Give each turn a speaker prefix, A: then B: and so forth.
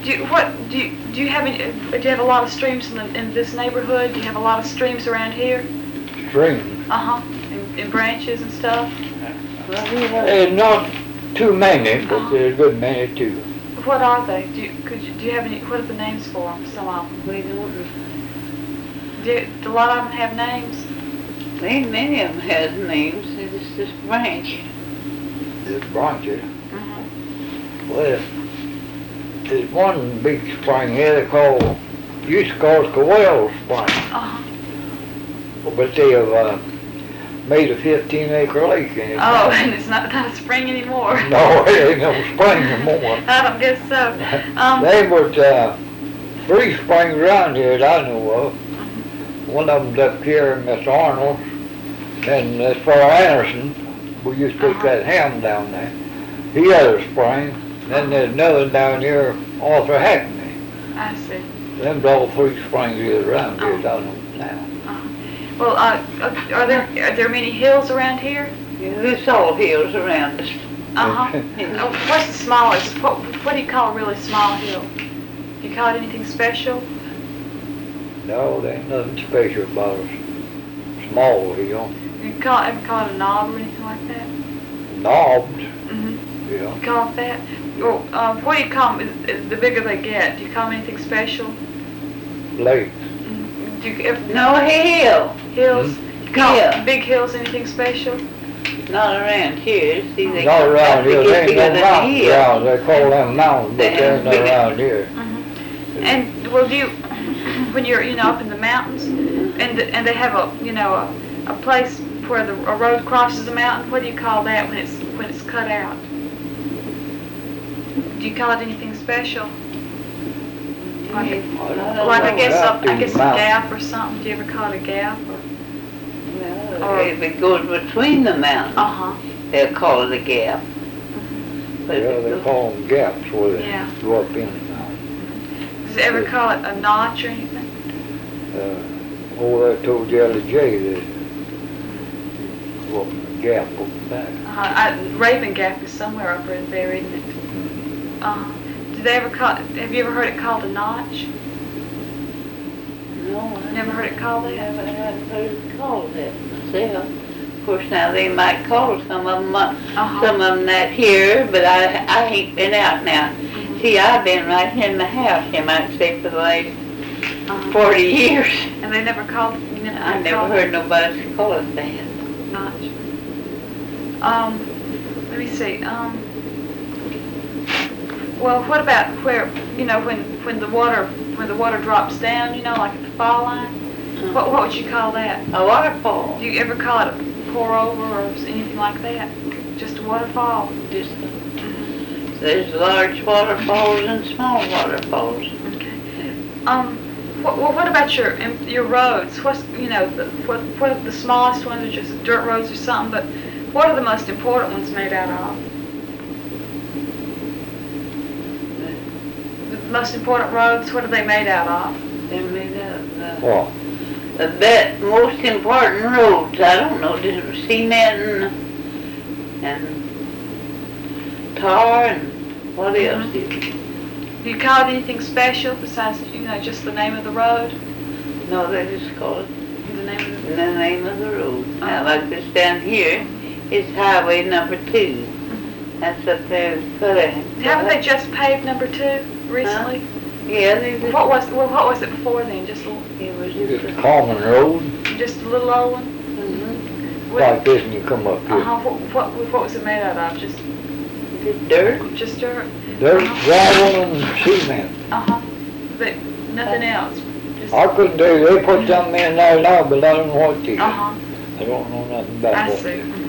A: Do you have any? Do you have a lot of streams in this neighborhood? Do you have a lot of streams around here?
B: Streams?
A: And branches and stuff.
B: Not too many, but there's a good many too.
A: What are they? Do you have any? What are the names for them? Some of them.
C: We don't.
A: Do a lot of them have names?
C: Many of them has names. It's this branch.
B: There's branches. Well, there's one big spring here they used to call it Cowell Spring. But they have made a 15-acre lake in it.
A: Oh, and it's not a spring anymore.
B: No, it ain't no spring anymore.
A: I don't guess so.
B: There was 3 springs around here that I know of. One of them's up here in Miss Arnold, and as far Anderson, we used to take that ham down there. He had a spring. Then there's another down here, Arthur Hackney.
A: I see.
B: Them's all 3 springs here around here down now.
A: Well, are there many hills around here?
C: Yeah, there's all hills around us.
A: What's the smallest? What do you call a really small hill? Do you call it anything special?
B: No, there ain't nothing special about a small hill.
A: You ever call it a knob or anything like that?
B: Knobs?
A: You call it that? Well, what do you call them the bigger they get? Do you call them anything special?
B: Lakes.
A: Do you ever,
C: No hill.
A: Hills? You call
C: Yeah.
A: big hills anything special?
C: Not around here. See, they
B: Not around here,
C: get
B: there ain't
C: bigger
B: no
C: than a
B: mountains
C: hill.
B: around, they call them mountains, but
C: They're
B: they're not
C: bigger.
B: around here.
A: And well, when you're up in the mountains, and they have a place where a road crosses the mountain, what do you call that when it's cut out? Do you call it anything special? Like I guess a gap or something. Do you ever call it a gap?
C: Or if it goes between the mountains, they'll call it a gap. But
B: Yeah, they call them gaps where they go up in the mountain.
A: Does it ever call it a notch or anything?
B: I told Jelly J that go up in the gap up back.
A: Raven Gap is somewhere up in there, isn't it? Have you ever heard it called a notch?
C: No, I
A: Never heard it called that?
C: haven't heard it called that myself. Of course, now they might call some of them that here, but I ain't been out now. See, I've been right here in the house, you might say, for the last 40 years.
A: And they never called.
C: I never heard nobody call it that.
A: Notch. Let me see. Well, what about where when the water drops down, like at the fall line? What would you call that?
C: A waterfall.
A: Do you ever call it a pour over or anything like that? Just a waterfall?
C: There's large waterfalls and small waterfalls.
A: Okay. What about your roads? What's what are the smallest ones are just dirt roads or something? But what are the most important ones made out of? The most important roads, what are they made out of?
C: They're made out of the most important roads. I don't know, just cement and tar and what else?
A: Do you call it anything special besides just the name of the road?
C: No, they just call it
A: The
C: name of the road. Now, like this down here is Highway number 2. That's up there.
A: Haven't they just paved number 2 recently?
C: Yeah, they just.
A: What was it before then? Just
C: It was
B: Just a common road,
A: just a little old one.
B: like this, and you come up here.
A: What was it made out of? Just
C: dirt.
A: Just dirt.
B: Dirt, gravel, and cement.
A: But nothing else. Just,
B: I couldn't tell you, they put something in there now, but I don't know what they did.
A: I
B: I don't know nothing about
A: I
B: what.
A: see.